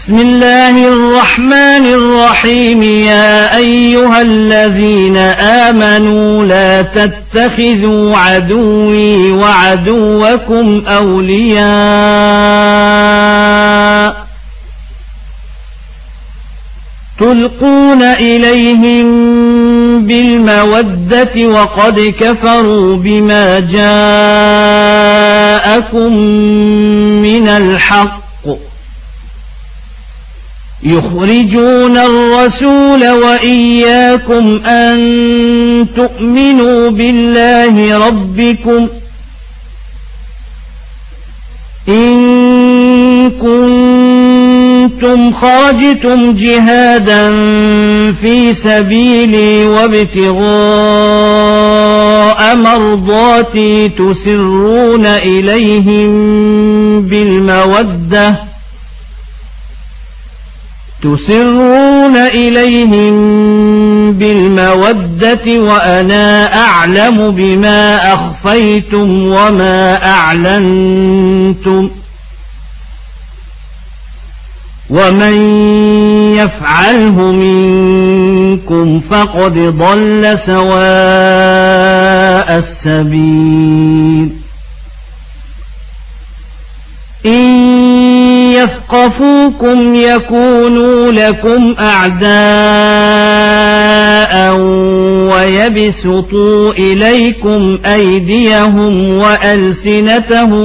بسم الله الرحمن الرحيم. يا أيها الذين آمنوا لا تتخذوا عدوي وعدوكم أولياء تلقون إليهم بالمودة وقد كفروا بما جاءكم من الحق يخرجون الرسول وإياكم أن تؤمنوا بالله ربكم إن كنتم خرجتم جهادا في سبيلي وابتغاء مرضاتي تسرون إليهم بالمودة وأنا أعلم بما أخفيتم وما أعلنتم ومن يفعله منكم فقد ضل سواء السبيل. إن يثقفوكم يكونوا لكم أعداء ويبسطوا إليكم أيديهم وألسنتهم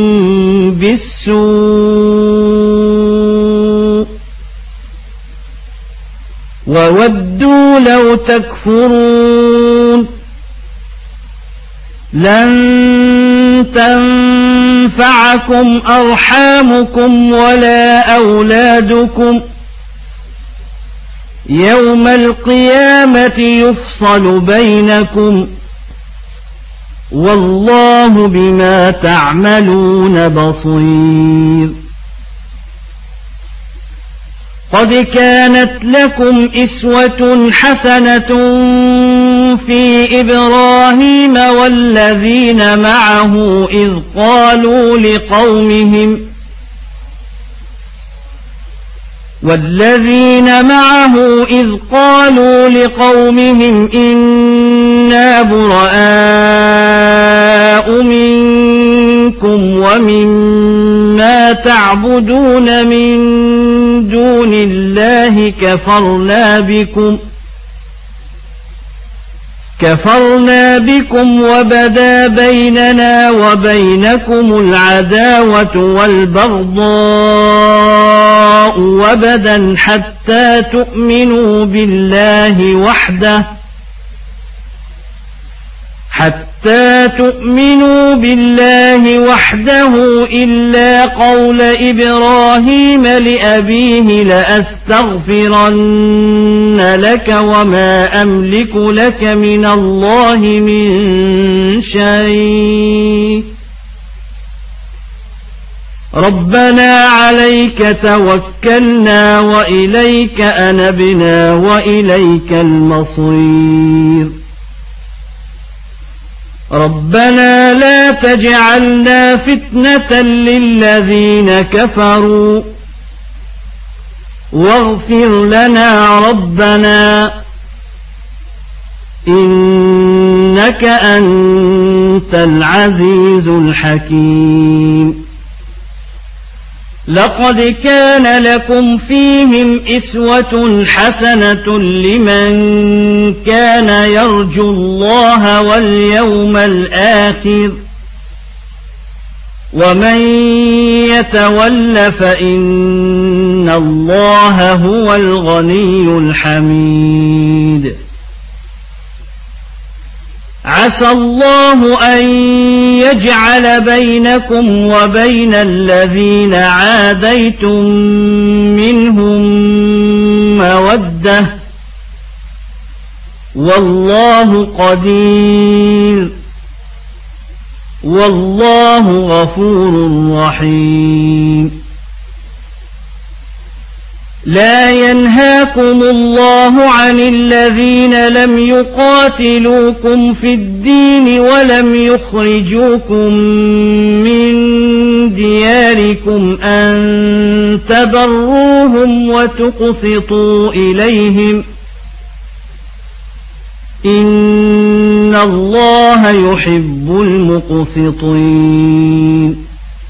بالسوء وودوا لو تكفرون. لن تنفعكم أرحامكم ولا أولادكم يوم القيامة يفصل بينكم والله بما تعملون بصير. قد كانت لكم إسوة حسنة في إبراهيم والذين معه إذ قالوا لقومهم إنا براء منكم ومما تعبدون من دون الله كفرنا بكم وبدا بيننا وبينكم العداوة والبغضاء وبدا حتى تؤمنوا بالله وحده إلا قول إبراهيم لأبيه لأستغفرن لك وما أملك لك من الله من شيء ربنا عليك توكلنا وإليك أنبنا وإليك المصير. ربنا لا تجعلنا فتنة للذين كفروا واغفر لنا ربنا إنك أنت العزيز الحكيم. لقد كان لكم فيهم إسوة حسنة لمن كان يرجو الله واليوم الآخر ومن يتول فإن الله هو الغني الحميد. عسى الله أن يجعل بينكم وبين الذين عاديتم منهم مودة والله قدير والله غفور رحيم. لا ينهاكم الله عن الذين لم يقاتلوكم في الدين ولم يخرجوكم من دياركم أن تبروهم وتقسطوا إليهم إن الله يحب المقسطين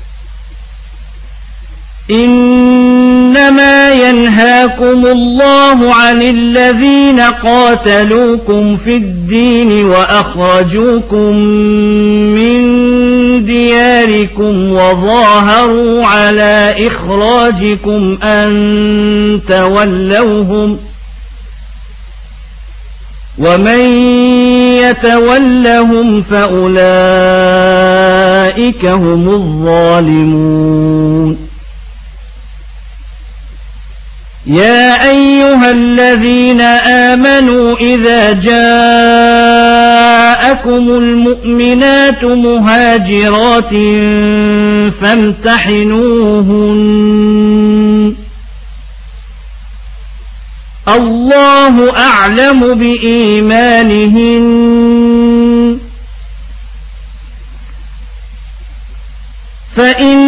إنما ينهاكم الله عن الذين قاتلوكم في الدين وأخرجوكم من دياركم وظاهروا على إخراجكم أن تولوهم ومن يتولهم فأولئك هم الظالمون يا أيها الذين آمنوا إذا جاءكم المؤمنات مهاجرات فامتحنوهن الله أعلم بإيمانهن فإن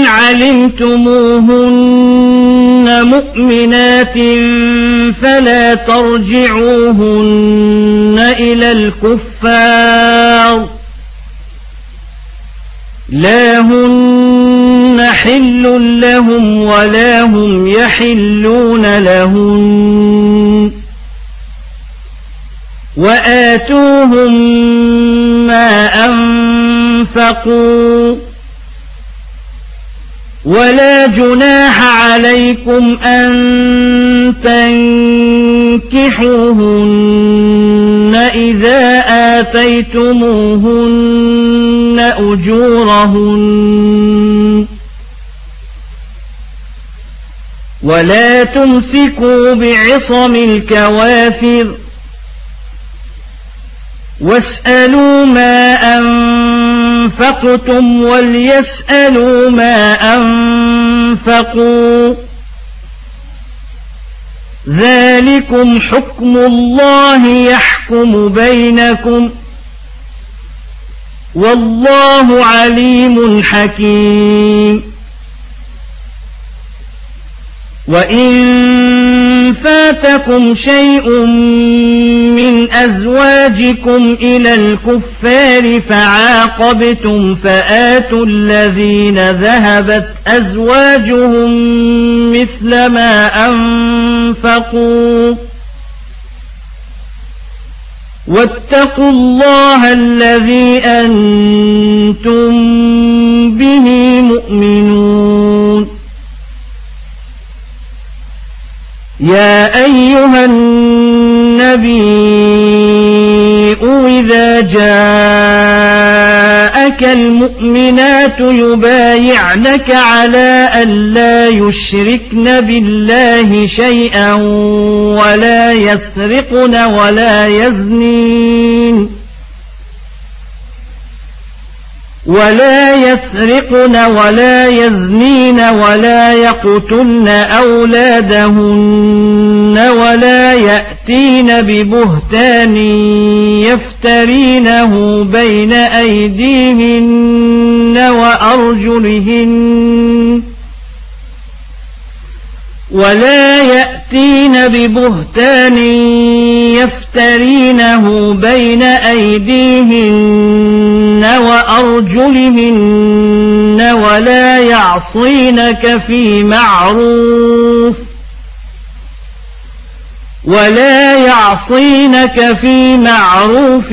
علمتموهن مؤمنات فلا ترجعوهن إلى الكفار لا هن حل لهم ولا هم يحلون لهن وآتوهم ما أنفقوا ولا جناح عليكم أن تنكحوهن إذا آتيتموهن أجورهن ولا تمسكوا بعصم الكوافر واسألوا ما أنفقتم وليسألوا ما أنفقوا ذلكم حكم الله يحكم بينكم والله عليم حكيم وإن فاتكم شيء من أزواجكم إلى الكفار فعاقبتم فآتوا الذين ذهبت أزواجهم مثل ما أنفقوا واتقوا الله الذي أنتم به مؤمنون يا أيها النبي إذا جاءك المؤمنات يبايعنك على أن لا يشركن بالله شيئا ولا يسرقن ولا يزنين ولا يقتلن أولادهن ولا يأتين ببهتان يفترينه بين أيديهن وأرجلهن ولا يعصينك في معروف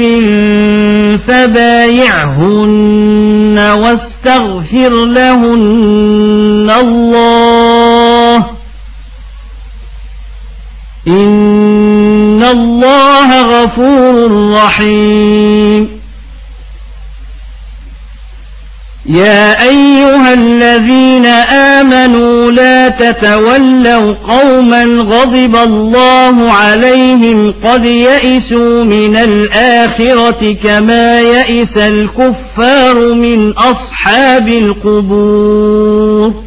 فبايعهن واستغفر لهن الله إن الله غفور رحيم يا أيها الذين آمنوا لا تتولوا قوما غضب الله عليهم قد يئسوا من الآخرة كما يئس الكفار من أصحاب القبور